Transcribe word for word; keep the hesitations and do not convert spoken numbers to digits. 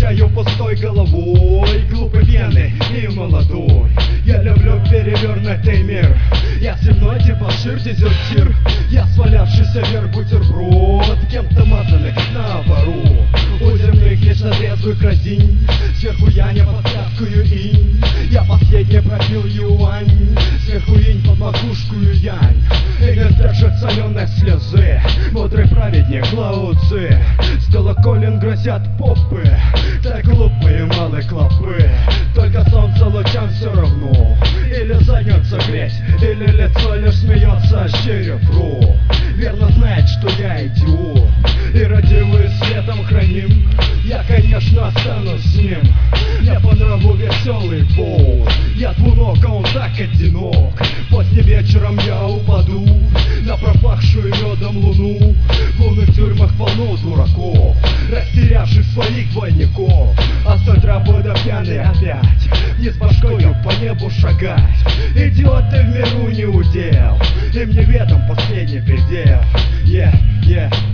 Шагаю пустой головой, глупый, пьяный и молодой. Я люблю перевернутый мир, я земной дебошир, дезертир. Я свалявшийся вверх бутерброд, кем-то мазанный наоборот. У земных есть трезвых разинь, сверху я не подсказкую инь. Я последний пропил юань, сверху инь под макушкую янь. И не сдержит соленой слезы мудрый праведник Лао Цзы. С колоколен грозят попы, так глупые малые клопы. Только солнце лучам все равно, или задницу греть, или лицо лишь смеется щерев рот. Верно знает, что я идиот, и ради вы светом храним. Я, конечно, останусь с ним. Я по нраву веселый волк, я двуног, а он так одинок. Поздним вечером я упаду на пропахшую медом луну. В лунных тюрьмах полно дураков, растерявших своих двойников. А с утра буду пьяный опять, не с башкою по небу шагать. Идиоты в миру не удел, им неведом последний предел. Yeah, yeah.